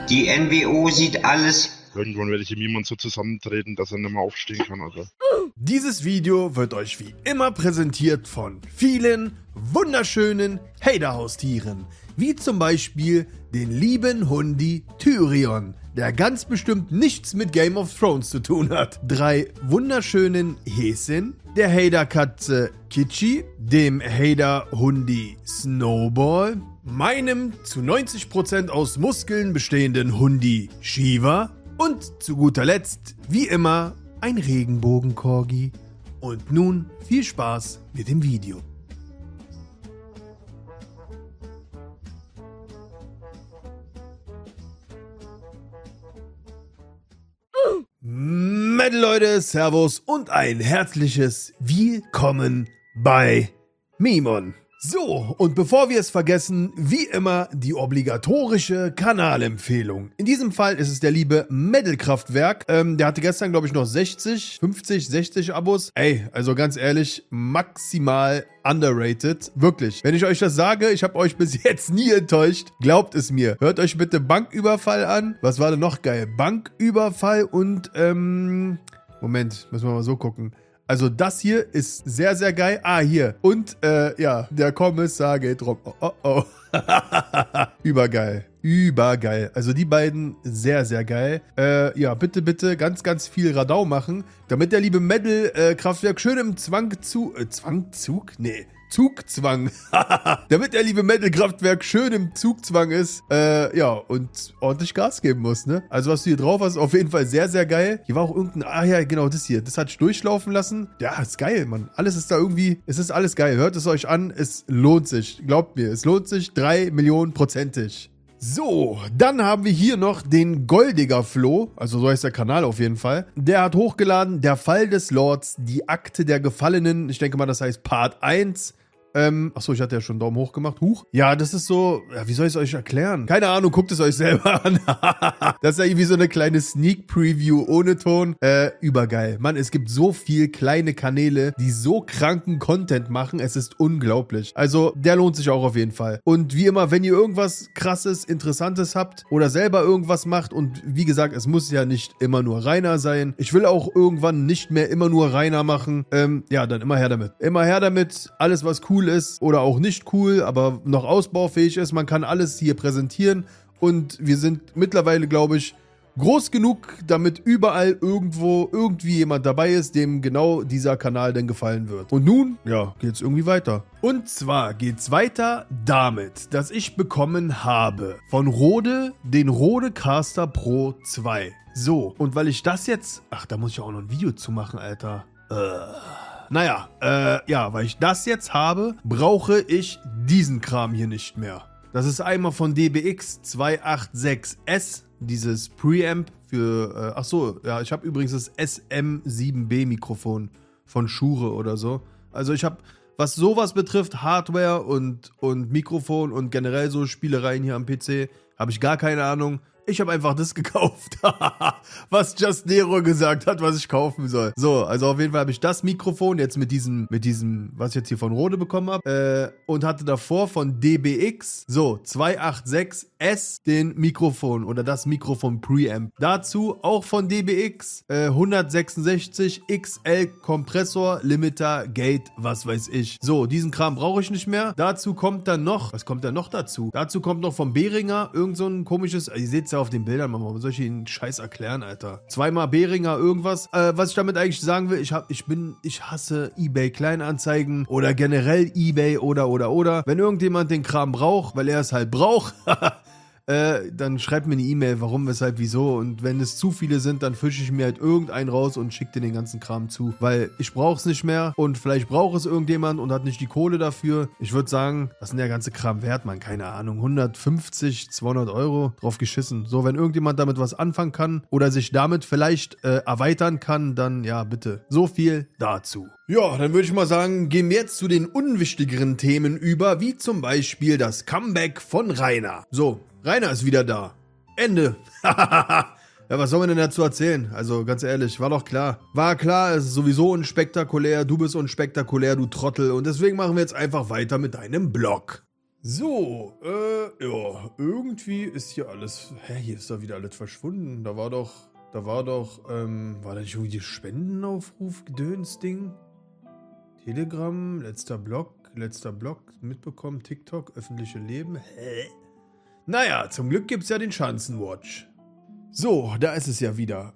Die NWO sieht alles. Irgendwann werde ich ihm jemand so zusammentreten, dass er nicht mehr aufstehen kann, Alter. Dieses Video wird euch wie immer präsentiert von vielen wunderschönen Hater-Haustieren, wie zum Beispiel den lieben Hundi Tyrion, der ganz bestimmt nichts mit Game of Thrones zu tun hat. 3 wunderschönen Häschen, der Hater-Katze Kichi, dem Hater-Hundi Snowball, meinem zu 90% aus Muskeln bestehenden Hundi Shiva und zu guter Letzt, wie immer, ein Regenbogen-Corgi. Und nun viel Spaß mit dem Video. Metal Leute, Servus und ein herzliches Willkommen bei Mimon. So, und bevor wir es vergessen, wie immer die obligatorische Kanalempfehlung. In diesem Fall ist es der liebe Metal-Kraftwerk. Der hatte gestern, glaube ich, noch 60 Abos. Ey, also ganz ehrlich, maximal underrated. Wirklich. Wenn ich euch das sage, ich habe euch bis jetzt nie enttäuscht. Glaubt es mir. Hört euch bitte Banküberfall an. Was war denn noch geil? Banküberfall und, Moment, müssen wir mal so gucken. Also das hier ist sehr, sehr geil. Ah, hier. Und, ja, der Kommissar geht rum. Oh. Übergeil. Übergeil. Also die beiden sehr, sehr geil. Ja, bitte ganz, ganz viel Radau machen, damit der liebe Metal-Kraftwerk schön im Zugzwang. Damit der liebe Metal-Kraftwerk schön im Zugzwang ist, ja, und ordentlich Gas geben muss, ne? Also was du hier drauf hast, auf jeden Fall sehr, sehr geil. Hier war auch irgendein, ah ja, genau, das hier. Das hat ich durchlaufen lassen. Ja, ist geil, Mann. Alles ist da irgendwie, es ist alles geil. Hört es euch an, es lohnt sich. Glaubt mir, es lohnt sich 3 Millionen%ig. So, dann haben wir hier noch den Goldiger Flo, also so heißt der Kanal auf jeden Fall. Der hat hochgeladen, der Fall des Lords, die Akte der Gefallenen. Ich denke mal, das heißt Part 1. Achso, ich hatte ja schon einen Daumen hoch gemacht. Huch. Ja, das ist so, ja, wie soll ich es euch erklären? Keine Ahnung, guckt es euch selber an. Das ist ja irgendwie so eine kleine Sneak-Preview ohne Ton. Übergeil. Mann, es gibt so viel kleine Kanäle, die so kranken Content machen. Es ist unglaublich. Also, der lohnt sich auch auf jeden Fall. Und wie immer, wenn ihr irgendwas Krasses, Interessantes habt oder selber irgendwas macht und wie gesagt, es muss ja nicht immer nur Rainer sein. Ich will auch irgendwann nicht mehr immer nur Rainer machen. Ja, dann immer her damit. Immer her damit. Alles, was cool ist oder auch nicht cool, aber noch ausbaufähig ist. Man kann alles hier präsentieren und wir sind mittlerweile, glaube ich, groß genug, damit überall irgendwo irgendwie jemand dabei ist, dem genau dieser Kanal denn gefallen wird. Und nun, ja, geht's irgendwie weiter. Und zwar geht's weiter damit, dass ich bekommen habe von Rode den Rodecaster Pro 2. So, und weil ich das jetzt, ach, da muss ich auch noch ein Video zu machen, Alter. Naja, ja, weil ich das jetzt habe, brauche ich diesen Kram hier nicht mehr. Das ist einmal von DBX 286S, dieses Preamp für, ach so, ja, ich habe übrigens das SM7B Mikrofon von Shure oder so. Also ich habe, was sowas betrifft, Hardware und Mikrofon und generell so Spielereien hier am PC, habe ich gar keine Ahnung. Ich habe einfach das gekauft, was Just Nero gesagt hat, was ich kaufen soll. So, also auf jeden Fall habe ich das Mikrofon jetzt mit diesem, was ich jetzt hier von Rode bekommen habe, und hatte davor von DBX, so, 286S den Mikrofon oder das Mikrofon Preamp. Dazu auch von DBX, 166 XL Kompressor, Limiter, Gate, was weiß ich. So, diesen Kram brauche ich nicht mehr. Dazu kommt dann noch, was kommt dann noch dazu? Dazu kommt noch vom Behringer irgend so ein komisches, ihr seht ja auf den Bildern, Mama, soll ich Ihnen Scheiß erklären, Alter? Zweimal Behringer irgendwas. Was ich damit eigentlich sagen will, ich hasse eBay Kleinanzeigen oder generell eBay oder. Wenn irgendjemand den Kram braucht, weil er es halt braucht, dann schreibt mir eine E-Mail, warum, weshalb, wieso. Und wenn es zu viele sind, dann fische ich mir halt irgendeinen raus und schicke dir den ganzen Kram zu. Weil ich brauche es nicht mehr und vielleicht braucht es irgendjemand und hat nicht die Kohle dafür. Ich würde sagen, was ist denn der ganze Kram wert, man? Keine Ahnung, 150, 200 Euro drauf geschissen. So, wenn irgendjemand damit was anfangen kann oder sich damit vielleicht erweitern kann, dann ja, bitte. So viel dazu. Ja, dann würde ich mal sagen, gehen wir jetzt zu den unwichtigeren Themen über, wie zum Beispiel das Comeback von Rainer. So, Rainer ist wieder da. Ende. Ja, was soll man denn dazu erzählen? Also, ganz ehrlich, war doch klar. War klar, es ist sowieso unspektakulär, du bist unspektakulär, du Trottel. Und deswegen machen wir jetzt einfach weiter mit deinem Blog. So, ja, irgendwie ist hier alles, hier ist doch wieder alles verschwunden. Da war doch, war da nicht irgendwie Spendenaufruf, Gedöns-Ding? Telegram, letzter Blog, mitbekommen, TikTok, öffentliche Leben, Naja, zum Glück gibt's ja den Schanzenwatch. So, da ist es ja wieder.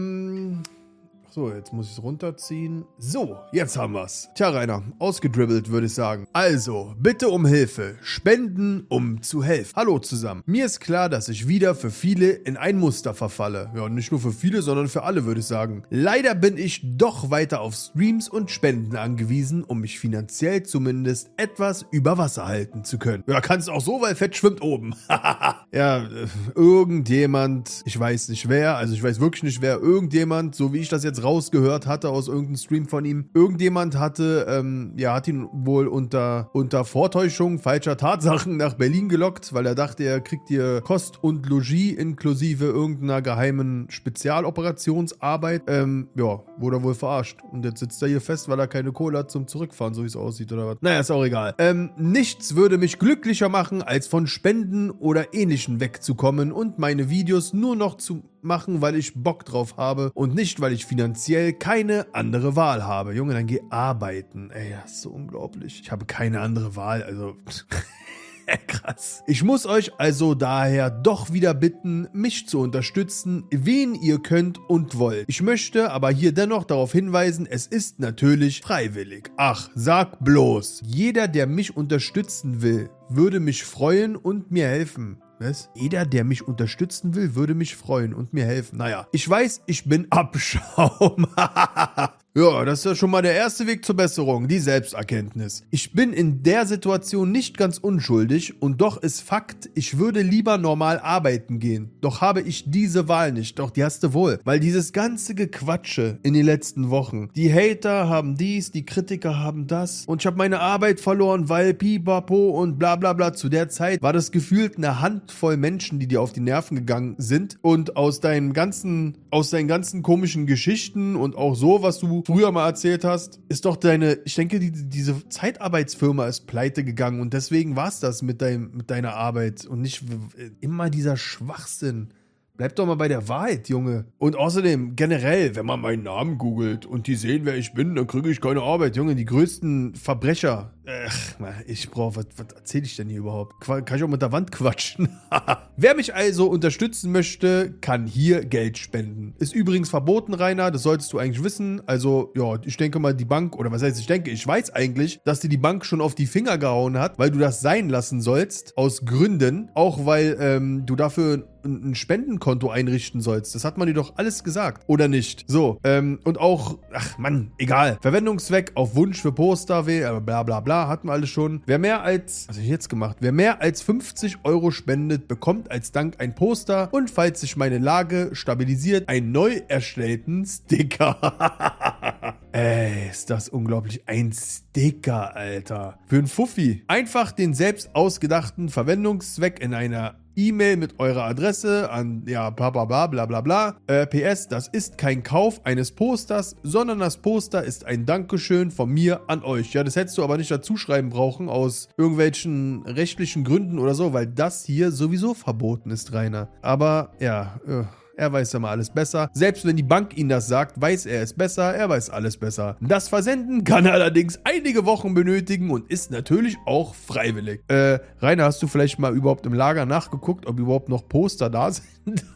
So, jetzt muss ich es runterziehen. So, jetzt haben wir's. Tja, Rainer, ausgedribbelt, würde ich sagen. Also, bitte um Hilfe. Spenden, um zu helfen. Hallo zusammen. Mir ist klar, dass ich wieder für viele in ein Muster verfalle. Ja, nicht nur für viele, sondern für alle, würde ich sagen. Leider bin ich doch weiter auf Streams und Spenden angewiesen, um mich finanziell zumindest etwas über Wasser halten zu können. Ja, kannst auch so, weil Fett schwimmt oben. Ja, irgendjemand, ich weiß nicht wer, also ich weiß wirklich nicht wer, irgendjemand, so wie ich das jetzt rausgehört hatte aus irgendeinem Stream von ihm. Irgendjemand hatte, hat ihn wohl unter Vortäuschung falscher Tatsachen nach Berlin gelockt, weil er dachte, er kriegt hier Kost und Logis inklusive irgendeiner geheimen Spezialoperationsarbeit. Wurde er wohl verarscht. Und jetzt sitzt er hier fest, weil er keine Kohle hat zum Zurückfahren, so wie es aussieht oder was. Naja, ist auch egal. Nichts würde mich glücklicher machen, als von Spenden oder Ähnlichem wegzukommen und meine Videos nur noch zu machen, weil ich Bock drauf habe und nicht, weil ich finanziell keine andere Wahl habe. Junge, dann geh arbeiten. Ey, das ist so unglaublich. Ich habe keine andere Wahl, also... Krass. Ich muss euch also daher doch wieder bitten, mich zu unterstützen, wen ihr könnt und wollt. Ich möchte aber hier dennoch darauf hinweisen, es ist natürlich freiwillig. Ach, sag bloß. Jeder, der mich unterstützen will, würde mich freuen und mir helfen. Was? Jeder, der mich unterstützen will, würde mich freuen und mir helfen. Naja, ich weiß, ich bin Abschaum. Ja, das ist ja schon mal der erste Weg zur Besserung, die Selbsterkenntnis. Ich bin in der Situation nicht ganz unschuldig und doch ist Fakt, ich würde lieber normal arbeiten gehen. Doch habe ich diese Wahl nicht, doch die hast du wohl. Weil dieses ganze Gequatsche in den letzten Wochen, die Hater haben dies, die Kritiker haben das und ich habe meine Arbeit verloren, weil Pipapo und bla bla bla. Zu der Zeit war das gefühlt eine Handvoll Menschen, die dir auf die Nerven gegangen sind und aus deinen ganzen komischen Geschichten und auch so, was du früher mal erzählt hast, ist doch ich denke, diese Zeitarbeitsfirma ist pleite gegangen und deswegen war es das mit deiner Arbeit und nicht immer dieser Schwachsinn. Bleib doch mal bei der Wahrheit, Junge. Und außerdem, generell, wenn man meinen Namen googelt und die sehen, wer ich bin, dann kriege ich keine Arbeit, Junge. Die größten Verbrecher. Was erzähle ich denn hier überhaupt? Kann ich auch mit der Wand quatschen? Wer mich also unterstützen möchte, kann hier Geld spenden. Ist übrigens verboten, Rainer, das solltest du eigentlich wissen. Also, ja, ich denke mal, die Bank, oder was heißt ich weiß eigentlich, dass dir die Bank schon auf die Finger gehauen hat, weil du das sein lassen sollst, aus Gründen. Auch weil du dafür ein Spendenkonto einrichten sollst. Das hat man dir doch alles gesagt, oder nicht? So, und auch, egal. Verwendungszweck auf Wunsch für Poster, bla bla bla, hatten wir alles schon. Wer mehr als 50 € spendet, bekommt als Dank ein Poster und falls sich meine Lage stabilisiert, einen neu erstellten Sticker. Ey, ist das unglaublich. Ein Sticker, Alter. Für einen Fuffi. Einfach den selbst ausgedachten Verwendungszweck in einer E-Mail mit eurer Adresse an, bla bla bla. PS, das ist kein Kauf eines Posters, sondern das Poster ist ein Dankeschön von mir an euch. Ja, das hättest du aber nicht dazu schreiben brauchen, aus irgendwelchen rechtlichen Gründen oder so, weil das hier sowieso verboten ist, Rainer. Aber, er weiß ja mal alles besser. Selbst wenn die Bank ihn das sagt, weiß er es besser. Er weiß alles besser. Das Versenden kann allerdings einige Wochen benötigen und ist natürlich auch freiwillig. Rainer, hast du vielleicht mal überhaupt im Lager nachgeguckt, ob überhaupt noch Poster da sind?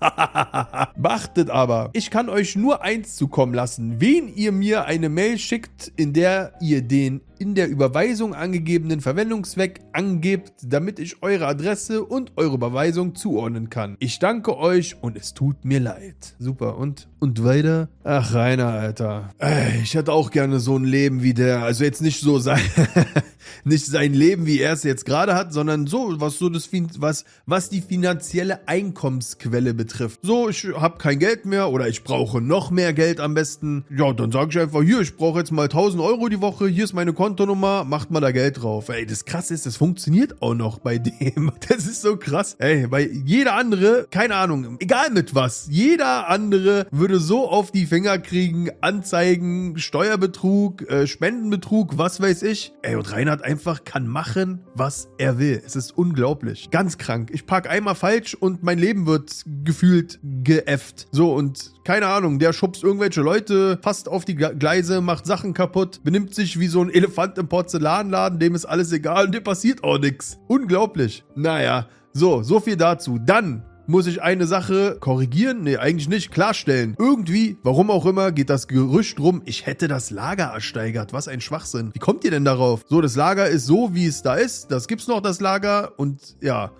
Beachtet aber, ich kann euch nur eins zukommen lassen. Wen ihr mir eine Mail schickt, in der ihr den in der Überweisung angegebenen Verwendungszweck angebt, damit ich eure Adresse und eure Überweisung zuordnen kann. Ich danke euch und es tut mir leid. Super, und weiter? Ach, Rainer, Alter. Ich hätte auch gerne so ein Leben wie der, also jetzt nicht so sein, nicht sein Leben, wie er es jetzt gerade hat, sondern so, was die finanzielle Einkommensquelle betrifft. So, ich habe kein Geld mehr oder ich brauche noch mehr Geld am besten. Ja, dann sage ich einfach, hier, ich brauche jetzt mal 1.000 € die Woche, hier ist meine Konto. Kontonummer, macht mal da Geld drauf. Ey, das krass ist, das funktioniert auch noch bei dem. Das ist so krass. Ey, weil jeder andere, keine Ahnung, egal mit was, jeder andere würde so auf die Finger kriegen, Anzeigen, Steuerbetrug, Spendenbetrug, was weiß ich. Ey, und Reinhard einfach kann machen, was er will. Es ist unglaublich. Ganz krank. Ich park einmal falsch und mein Leben wird gefühlt geäfft. So, und keine Ahnung, der schubst irgendwelche Leute, passt auf die Gleise, macht Sachen kaputt, benimmt sich wie so ein Elefant im Porzellanladen, dem ist alles egal und dem passiert auch nichts. Unglaublich. Naja, so viel dazu. Dann muss ich eine Sache korrigieren? Nee, eigentlich nicht. Klarstellen. Irgendwie, warum auch immer, geht das Gerücht rum, ich hätte das Lager ersteigert. Was ein Schwachsinn. Wie kommt ihr denn darauf? So, das Lager ist so, wie es da ist. Das gibt's noch, das Lager. Und ja,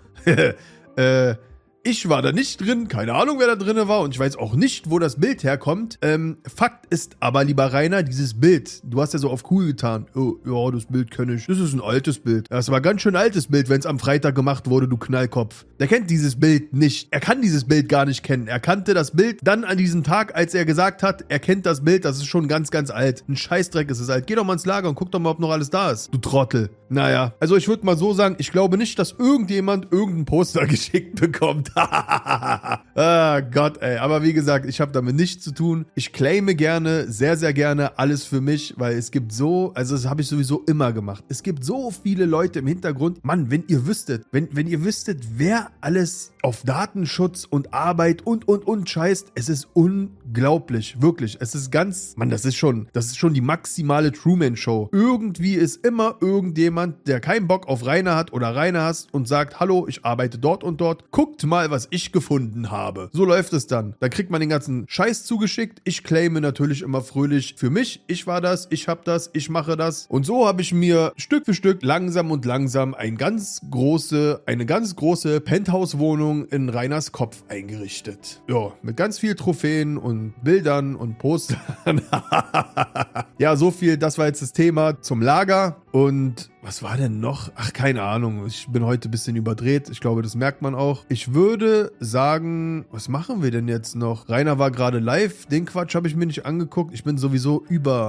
ich war da nicht drin, keine Ahnung, wer da drin war und ich weiß auch nicht, wo das Bild herkommt. Fakt ist aber, lieber Rainer, dieses Bild, du hast ja so auf cool getan. Oh, ja, das Bild kenne ich. Das ist ein altes Bild. Das war ein ganz schön altes Bild, wenn es am Freitag gemacht wurde, du Knallkopf. Der kennt dieses Bild nicht. Er kann dieses Bild gar nicht kennen. Er kannte das Bild dann an diesem Tag, als er gesagt hat, er kennt das Bild, das ist schon ganz, ganz alt. Ein Scheißdreck ist es alt. Geh doch mal ins Lager und guck doch mal, ob noch alles da ist. Du Trottel. Naja, also ich würde mal so sagen, ich glaube nicht, dass irgendjemand irgendein Poster geschickt bekommt. Ah Gott, ey. Aber wie gesagt, ich habe damit nichts zu tun. Ich claime gerne, sehr, sehr gerne alles für mich, weil es gibt so, also das habe ich sowieso immer gemacht. Es gibt so viele Leute im Hintergrund. Mann, wenn ihr wüsstet, wenn ihr wüsstet, wer alles auf Datenschutz und Arbeit und scheißt, es ist unglaublich. Wirklich. Es ist ganz, Mann, das ist schon die maximale Truman-Show. Irgendwie ist immer irgendjemand, der keinen Bock auf Rainer hat oder Rainer hast und sagt, hallo, ich arbeite dort und dort. Guckt mal, was ich gefunden habe. So läuft es dann. Da kriegt man den ganzen Scheiß zugeschickt. Ich claime natürlich immer fröhlich für mich. Ich war das, ich hab das, ich mache das. Und so habe ich mir Stück für Stück langsam eine ganz große Penthouse-Wohnung in Rainers Kopf eingerichtet. Ja, mit ganz viel Trophäen und Bildern und Postern. Ja, so viel, das war jetzt das Thema zum Lager. Und was war denn noch? Ach, keine Ahnung. Ich bin heute ein bisschen überdreht. Ich glaube, das merkt man auch. Ich würde sagen, was machen wir denn jetzt noch? Rainer war gerade live. Den Quatsch habe ich mir nicht angeguckt. Ich bin sowieso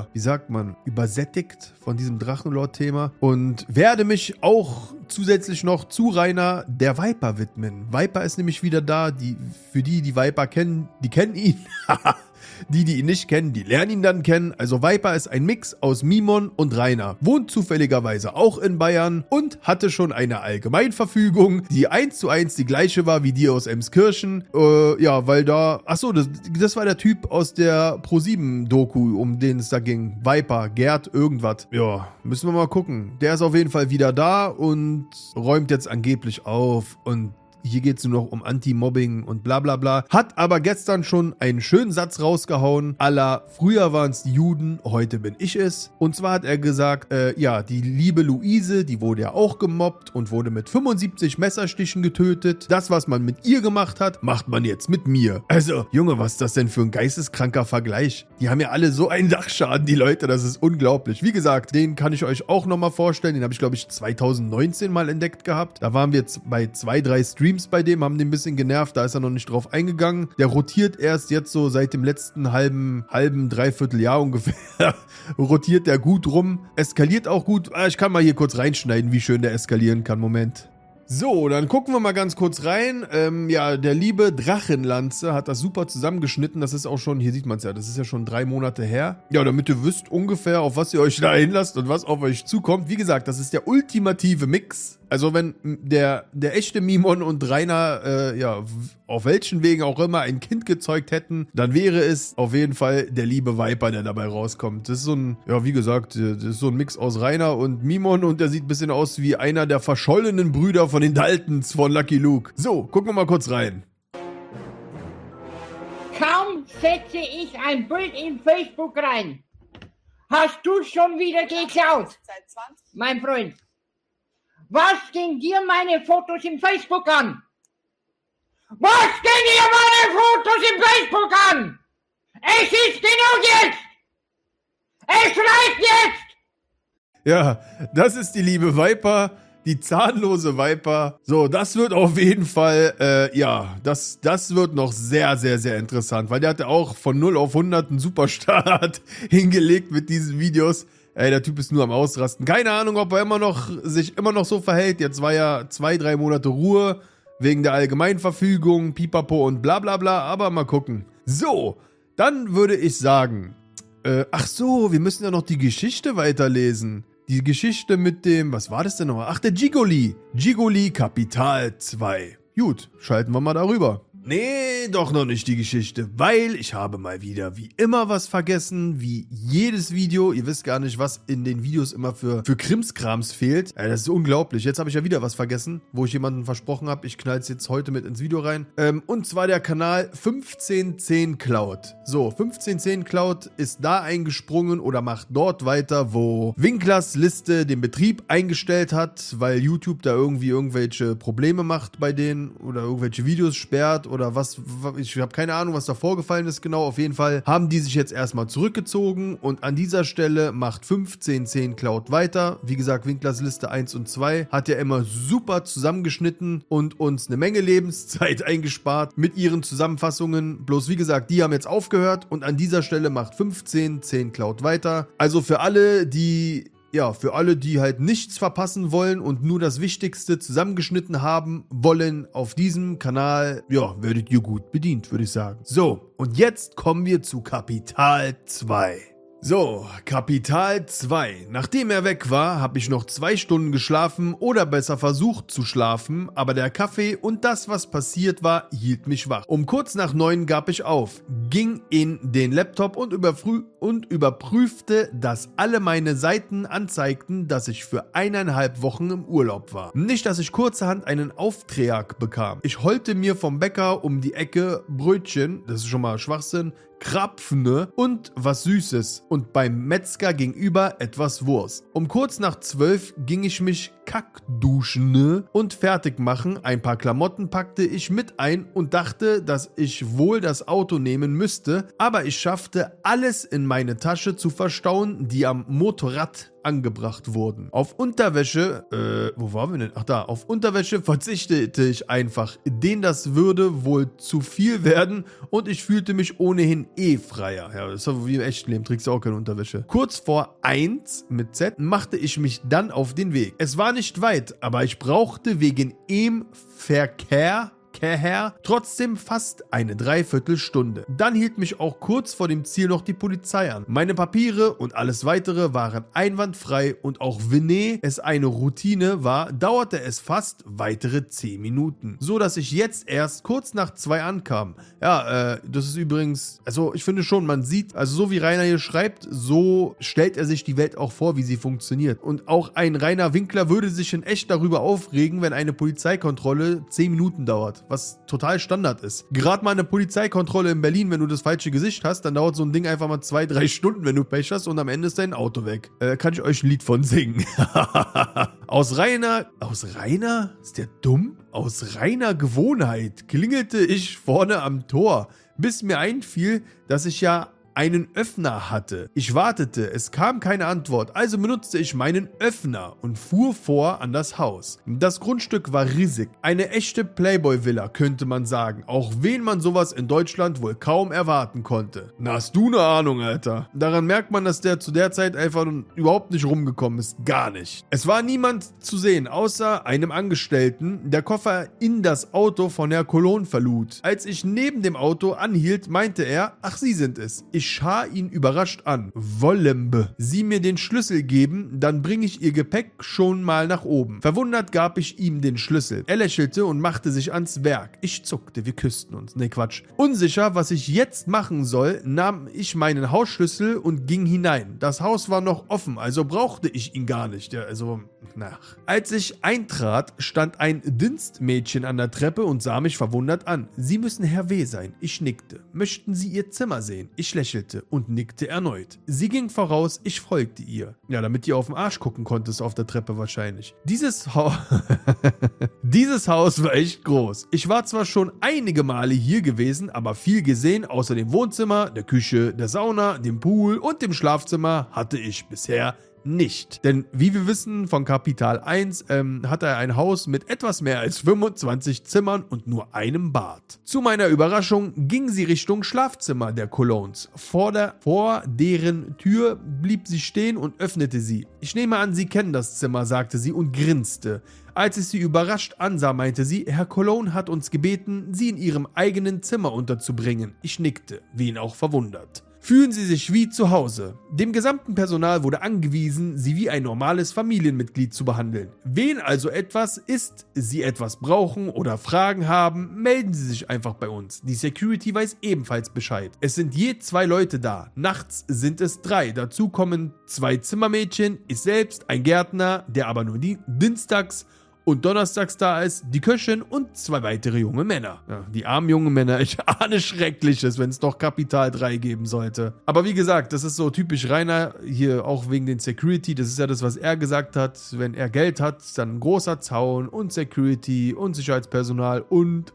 übersättigt von diesem Drachenlord-Thema und werde mich auch zusätzlich noch zu Rainer der Viper widmen. Viper ist nämlich wieder da. Für die Viper kennen, die kennen ihn. Die ihn nicht kennen, die lernen ihn dann kennen. Also Viper ist ein Mix aus Mimon und Rainer. Wohnt zufälligerweise auch in Bayern und hatte schon eine Allgemeinverfügung, die 1:1 die gleiche war wie die aus Emskirchen. Ja, weil da... Achso, das war der Typ aus der Pro7-Doku, um den es da ging. Viper, Gerd, irgendwas. Ja, müssen wir mal gucken. Der ist auf jeden Fall wieder da und räumt jetzt angeblich auf und hier geht es nur noch um Anti-Mobbing und bla bla bla. Hat aber gestern schon einen schönen Satz rausgehauen. À la, früher waren es die Juden, heute bin ich es. Und zwar hat er gesagt, ja, die liebe Luise, die wurde ja auch gemobbt und wurde mit 75 Messerstichen getötet. Das, was man mit ihr gemacht hat, macht man jetzt mit mir. Also, Junge, was ist das denn für ein geisteskranker Vergleich? Die haben ja alle so einen Dachschaden, die Leute, das ist unglaublich. Wie gesagt, den kann ich euch auch nochmal vorstellen. Den habe ich, glaube ich, 2019 mal entdeckt gehabt. Da waren wir jetzt bei 2, 3 Streams bei dem, haben den ein bisschen genervt, da ist er noch nicht drauf eingegangen. Der rotiert erst jetzt so seit dem letzten halben, dreiviertel Jahr ungefähr, rotiert der gut rum, eskaliert auch gut. Ich kann mal hier kurz reinschneiden, wie schön der eskalieren kann. Moment. So, dann gucken wir mal ganz kurz rein. Ja, der liebe Drachenlanze hat das super zusammengeschnitten. Das ist auch schon, hier sieht man es ja, das ist ja schon 3 Monate her. Ja, damit ihr wisst ungefähr, auf was ihr euch da einlasst und was auf euch zukommt. Wie gesagt, das ist der ultimative Mix. Also wenn der echte Mimon und Rainer, ja, auf welchen Wegen auch immer ein Kind gezeugt hätten, dann wäre es auf jeden Fall der liebe Viper, der dabei rauskommt. Das ist so ein, ja, wie gesagt, das ist so ein Mix aus Rainer und Mimon und der sieht ein bisschen aus wie einer der verschollenen Brüder von den Daltons von Lucky Luke. So, gucken wir mal kurz rein. Kaum setze ich ein Bild in Facebook rein, hast du schon wieder geklaut, mein Freund. Was ging dir meine Fotos im Facebook an? Was ging dir meine Fotos im Facebook an? Es ist genug jetzt! Es reicht jetzt! Ja, das ist die liebe Viper, die zahnlose Viper. So, das wird auf jeden Fall, ja, das wird noch sehr, sehr, sehr interessant, weil der hatte auch von 0 auf 100 einen Superstart hingelegt mit diesen Videos. Ey, der Typ ist nur am Ausrasten. Keine Ahnung, ob er sich immer noch so verhält. Jetzt war ja 2-3 Monate Ruhe wegen der Allgemeinverfügung, Pipapo und bla bla bla. Aber mal gucken. So, dann würde ich sagen, ach so, wir müssen ja noch die Geschichte weiterlesen. Die Geschichte mit dem, was war das denn nochmal? Ach, der Gigoli. Gigoli Kapital 2. Gut, schalten wir mal darüber. Nee, doch noch nicht die Geschichte, weil ich habe mal wieder wie immer was vergessen, wie jedes Video. Ihr wisst gar nicht, was in den Videos immer für Krimskrams fehlt. Das ist unglaublich. Jetzt habe ich ja wieder was vergessen, wo ich jemandem versprochen habe, ich knall es jetzt heute mit ins Video rein. Und zwar der Kanal 1510 Cloud. So, 1510 Cloud ist da eingesprungen oder macht dort weiter, wo Winklers Liste den Betrieb eingestellt hat, weil YouTube da irgendwie irgendwelche Probleme macht bei denen oder irgendwelche Videos sperrt oder was, ich habe keine Ahnung, was da vorgefallen ist genau. Auf jeden Fall haben die sich jetzt erstmal zurückgezogen und an dieser Stelle macht 1510 Cloud weiter. Wie gesagt, Winklers Liste 1 und 2 hat ja immer super zusammengeschnitten und uns eine Menge Lebenszeit eingespart mit ihren Zusammenfassungen. Bloß wie gesagt, die haben jetzt aufgehört und an dieser Stelle macht 1510 Cloud weiter. Also für alle, die halt nichts verpassen wollen und nur das Wichtigste zusammengeschnitten haben wollen, auf diesem Kanal, ja, werdet ihr gut bedient, würde ich sagen. So, und jetzt kommen wir zu Kapital 2. So, Kapital 2. Nachdem er weg war, habe ich noch 2 Stunden geschlafen oder besser versucht zu schlafen, aber der Kaffee und das, was passiert war, hielt mich wach. Um kurz nach 9 gab ich auf, ging in den Laptop und überprüfte, dass alle meine Seiten anzeigten, dass ich für 1,5 Wochen im Urlaub war. Nicht, dass ich kurzerhand einen Auftrag bekam. Ich holte mir vom Bäcker um die Ecke Brötchen, das ist schon mal Schwachsinn, Krapfene und was Süßes und beim Metzger gegenüber etwas Wurst. Um kurz nach 12 ging ich mich kackduschen und fertig machen. Ein paar Klamotten packte ich mit ein und dachte, dass ich wohl das Auto nehmen müsste, aber ich schaffte alles in meine Tasche zu verstauen, die am Motorrad angebracht wurden. Auf Unterwäsche, wo waren wir denn? Ach da, auf Unterwäsche verzichtete ich einfach, denn das würde wohl zu viel werden und ich fühlte mich ohnehin freier. Ja, das ist aber wie im echten Leben, trägst du auch keine Unterwäsche. Kurz vor 1 mit Z machte ich mich dann auf den Weg. Es war nicht weit, aber ich brauchte wegen Verkehr trotzdem fast eine Dreiviertelstunde. Dann hielt mich auch kurz vor dem Ziel noch die Polizei an. Meine Papiere und alles weitere waren einwandfrei und auch wenn es eine Routine war, dauerte es fast weitere 10 Minuten. So dass ich jetzt erst kurz nach 2 ankam. Ja, das ist übrigens, also ich finde schon, man sieht, also so wie Rainer hier schreibt, so stellt er sich die Welt auch vor, wie sie funktioniert. Und auch ein Rainer Winkler würde sich in echt darüber aufregen, wenn eine Polizeikontrolle 10 Minuten dauert. Was total Standard ist. Gerade mal eine Polizeikontrolle in Berlin, wenn du das falsche Gesicht hast, dann dauert so ein Ding einfach mal 2-3 Stunden, wenn du Pech hast und am Ende ist dein Auto weg. Kann ich euch ein Lied von singen. Aus reiner Gewohnheit klingelte ich vorne am Tor, bis mir einfiel, dass ich ja einen Öffner hatte. Ich wartete, es kam keine Antwort, also benutzte ich meinen Öffner und fuhr vor an das Haus. Das Grundstück war riesig, eine echte Playboy-Villa, könnte man sagen, auch wenn man sowas in Deutschland wohl kaum erwarten konnte. Na, hast du eine Ahnung, Alter? Daran merkt man, dass der zu der Zeit einfach überhaupt nicht rumgekommen ist, gar nicht. Es war niemand zu sehen, außer einem Angestellten, der Koffer in das Auto von Herr Cologne verlud. Als ich neben dem Auto anhielt, meinte er, ach, Sie sind es. Ich schar ihn überrascht an. Wollen Sie mir den Schlüssel geben, dann bringe ich Ihr Gepäck schon mal nach oben. Verwundert gab ich ihm den Schlüssel. Er lächelte und machte sich ans Werk. Ich zuckte, wir küssten uns. Nee, Quatsch. Unsicher, was ich jetzt machen soll, nahm ich meinen Hausschlüssel und ging hinein. Das Haus war noch offen, also brauchte ich ihn gar nicht. Ja, also, Als ich eintrat, stand ein Dienstmädchen an der Treppe und sah mich verwundert an. Sie müssen Herr W. sein. Ich nickte. Möchten Sie Ihr Zimmer sehen? Ich lächelte und nickte erneut. Sie ging voraus, ich folgte ihr. Ja, damit ihr auf den Arsch gucken konntest auf der Treppe wahrscheinlich. Dieses Haus war echt groß. Ich war zwar schon einige Male hier gewesen, aber viel gesehen, außer dem Wohnzimmer, der Küche, der Sauna, dem Pool und dem Schlafzimmer hatte ich bisher nicht. Denn wie wir wissen von Kapital 1, hat er ein Haus mit etwas mehr als 25 Zimmern und nur einem Bad. Zu meiner Überraschung ging sie Richtung Schlafzimmer der Colognes. Vor deren Tür blieb sie stehen und öffnete sie. Ich nehme an, Sie kennen das Zimmer, sagte sie und grinste. Als ich sie überrascht ansah, meinte sie, Herr Cologne hat uns gebeten, Sie in Ihrem eigenen Zimmer unterzubringen. Ich nickte, wen auch verwundert. Fühlen Sie sich wie zu Hause. Dem gesamten Personal wurde angewiesen, Sie wie ein normales Familienmitglied zu behandeln. Wen also etwas ist, Sie etwas brauchen oder Fragen haben, melden Sie sich einfach bei uns. Die Security weiß ebenfalls Bescheid. Es sind je 2 Leute da. Nachts sind es 3. Dazu kommen 2 Zimmermädchen, ich selbst, ein Gärtner, der aber nur dienstags und donnerstags da ist, die Köchin und 2 weitere junge Männer. Ja, die armen jungen Männer, ich ahne Schreckliches, wenn es doch Kapital 3 geben sollte. Aber wie gesagt, das ist so typisch Rainer, hier auch wegen den Security, das ist ja das, was er gesagt hat. Wenn er Geld hat, dann ein großer Zaun und Security und Sicherheitspersonal und.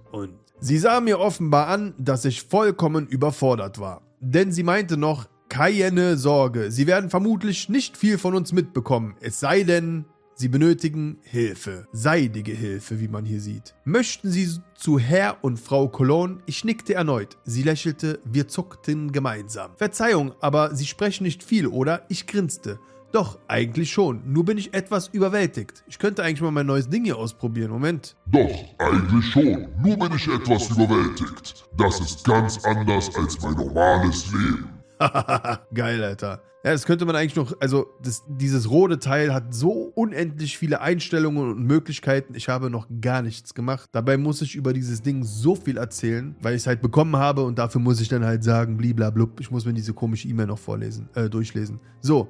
Sie sah mir offenbar an, dass ich vollkommen überfordert war. Denn sie meinte noch, keine Sorge, Sie werden vermutlich nicht viel von uns mitbekommen, es sei denn, Sie benötigen Hilfe. Seidige Hilfe, wie man hier sieht. Möchten Sie zu Herr und Frau Cologne? Ich nickte erneut. Sie lächelte, wir zuckten gemeinsam. Verzeihung, aber Sie sprechen nicht viel, oder? Ich grinste. Doch, eigentlich schon. Nur bin ich etwas überwältigt. Ich könnte eigentlich mal mein neues Ding hier ausprobieren. Moment. Doch, eigentlich schon. Nur bin ich etwas überwältigt. Das ist ganz anders als mein normales Leben. Geil, Alter. Ja, das könnte man eigentlich noch, also dieses rote Teil hat so unendlich viele Einstellungen und Möglichkeiten. Ich habe noch gar nichts gemacht. Dabei muss ich über dieses Ding so viel erzählen, weil ich es halt bekommen habe und dafür muss ich dann halt sagen, bliblablub. Ich muss mir diese komische E-Mail noch durchlesen. So,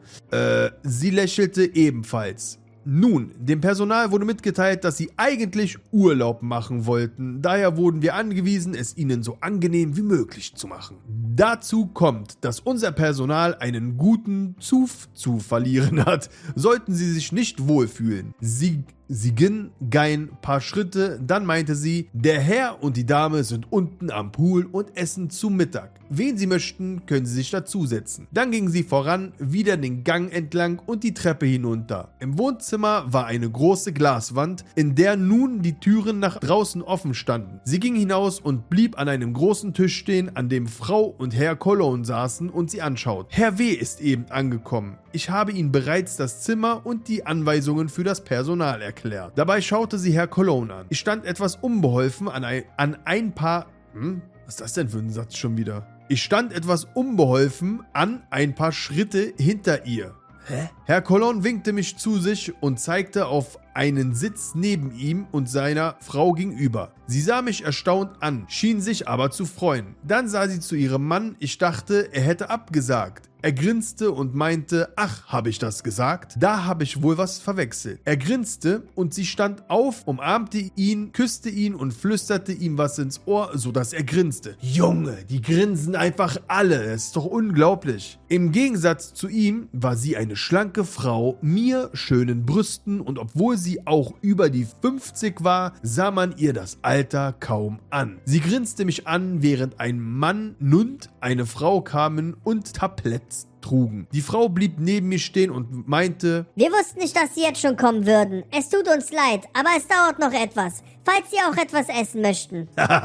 sie lächelte ebenfalls. Nun, dem Personal wurde mitgeteilt, dass sie eigentlich Urlaub machen wollten. Daher wurden wir angewiesen, es ihnen so angenehm wie möglich zu machen. Dazu kommt, dass unser Personal einen guten Zuf zu verlieren hat. Sollten sie sich nicht wohlfühlen. Sie ging ein paar Schritte, dann meinte sie, der Herr und die Dame sind unten am Pool und essen zu Mittag. Wen sie möchten, können sie sich dazusetzen. Dann ging sie voran, wieder den Gang entlang und die Treppe hinunter. Im Wohnzimmer war eine große Glaswand, in der nun die Türen nach draußen offen standen. Sie ging hinaus und blieb an einem großen Tisch stehen, an dem Frau und Herr Cologne saßen und sie anschaut. Herr W. ist eben angekommen. Ich habe Ihnen bereits das Zimmer und die Anweisungen für das Personal erklärt. Dabei schaute sie Herr Cologne an. Ich stand etwas unbeholfen an ein paar... Was ist das denn für ein Satz schon wieder? Ich stand etwas unbeholfen an ein paar Schritte hinter ihr. Hä? Herr Cologne winkte mich zu sich und zeigte auf einen Sitz neben ihm und seiner Frau gegenüber. Sie sah mich erstaunt an, schien sich aber zu freuen. Dann sah sie zu ihrem Mann, ich dachte, er hätte abgesagt. Er grinste und meinte, ach, habe ich das gesagt? Da habe ich wohl was verwechselt. Er grinste und sie stand auf, umarmte ihn, küsste ihn und flüsterte ihm was ins Ohr, sodass er grinste. Junge, die grinsen einfach alle, das ist doch unglaublich. Im Gegensatz zu ihm war sie eine schlanke Frau, mir schönen Brüsten und obwohl sie auch über die 50 war, sah man ihr das Alter kaum an. Sie grinste mich an, während ein Mann und eine Frau kamen und Tabletts trugen. Die Frau blieb neben mir stehen und meinte, wir wussten nicht, dass Sie jetzt schon kommen würden. Es tut uns leid, aber es dauert noch etwas, falls Sie auch etwas essen möchten.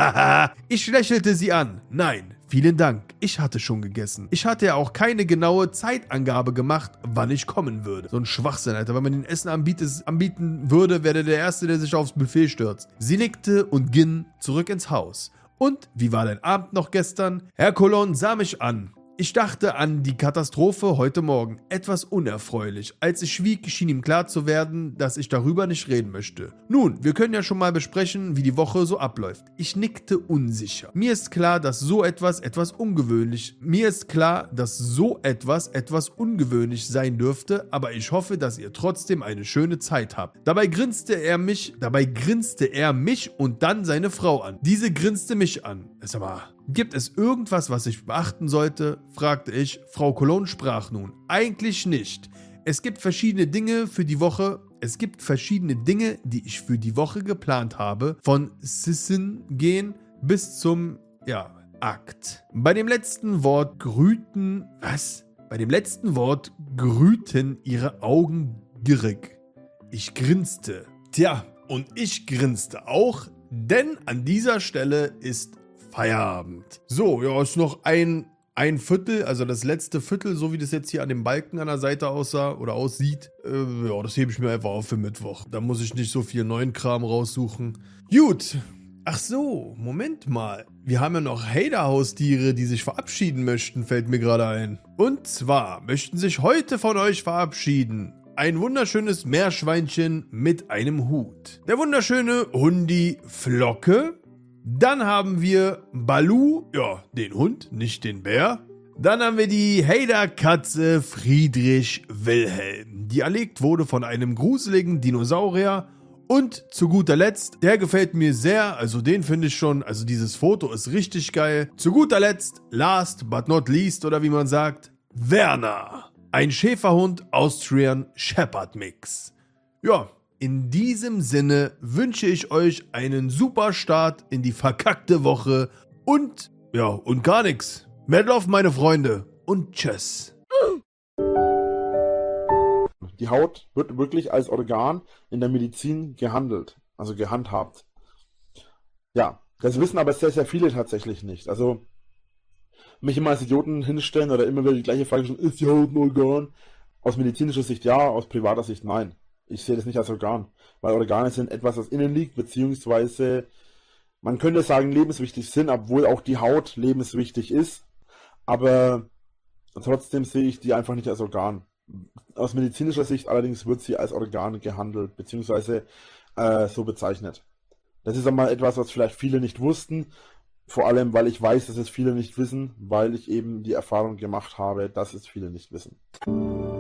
Ich lächelte sie an. Nein, vielen Dank, ich hatte schon gegessen. Ich hatte ja auch keine genaue Zeitangabe gemacht, wann ich kommen würde. So ein Schwachsinn, Alter. Wenn man den Essen anbieten würde, wäre der Erste, der sich aufs Buffet stürzt. Sie nickte und ging zurück ins Haus. Und, wie war dein Abend noch gestern? Herr Cologne sah mich an. Ich dachte an die Katastrophe heute Morgen. Etwas unerfreulich. Als ich schwieg, schien ihm klar zu werden, dass ich darüber nicht reden möchte. Nun, wir können ja schon mal besprechen, wie die Woche so abläuft. Ich nickte unsicher. Mir ist klar, dass so etwas ungewöhnlich ungewöhnlich sein dürfte, aber ich hoffe, dass ihr trotzdem eine schöne Zeit habt. Dabei grinste er mich und dann seine Frau an. Diese grinste mich an. Sag mal, gibt es irgendwas, was ich beachten sollte? Fragte ich. Frau Cologne sprach nun. Eigentlich nicht. Es gibt verschiedene Dinge, die ich für die Woche geplant habe. Von Sissen gehen bis zum, Akt. Bei dem letzten Wort grühten... Was? Bei dem letzten Wort grühten ihre Augen gierig. Ich grinste. Tja, und ich grinste auch, denn an dieser Stelle ist Feierabend. So, ja, ist noch ein Viertel, also das letzte Viertel, so wie das jetzt hier an dem Balken an der Seite aussah oder aussieht. Ja, das hebe ich mir einfach auf für Mittwoch. Da muss ich nicht so viel neuen Kram raussuchen. Gut. Ach so, Moment mal. Wir haben ja noch Hater-Haustiere, die sich verabschieden möchten, fällt mir gerade ein. Und zwar möchten sich heute von euch verabschieden ein wunderschönes Meerschweinchen mit einem Hut. Der wunderschöne Hundi Flocke. Dann haben wir Balu, ja, den Hund, nicht den Bär. Dann haben wir die Hater-Katze Friedrich Wilhelm, die erlegt wurde von einem gruseligen Dinosaurier. Und zu guter Letzt, der gefällt mir sehr, also den finde ich schon, also dieses Foto ist richtig geil. Zu guter Letzt, last but not least, oder wie man sagt, Werner. Ein Schäferhund Austrian Shepherd Mix. Ja, in diesem Sinne wünsche ich euch einen super Start in die verkackte Woche und, ja, und gar nichts. Mehr Love, meine Freunde, und tschüss. Die Haut wird wirklich als Organ in der Medizin gehandelt, also gehandhabt. Ja, das wissen aber sehr, sehr viele tatsächlich nicht. Also mich immer als Idioten hinstellen oder immer wieder die gleiche Frage stellen, ist die Haut ein Organ? Aus medizinischer Sicht ja, aus privater Sicht nein. Ich sehe das nicht als Organ, weil Organe sind etwas, was innen liegt, beziehungsweise man könnte sagen lebenswichtig sind, obwohl auch die Haut lebenswichtig ist, aber trotzdem sehe ich die einfach nicht als Organ. Aus medizinischer Sicht allerdings wird sie als Organ gehandelt, beziehungsweise so bezeichnet. Das ist einmal etwas, was vielleicht viele nicht wussten, vor allem, weil ich weiß, dass es viele nicht wissen, weil ich eben die Erfahrung gemacht habe, dass es viele nicht wissen.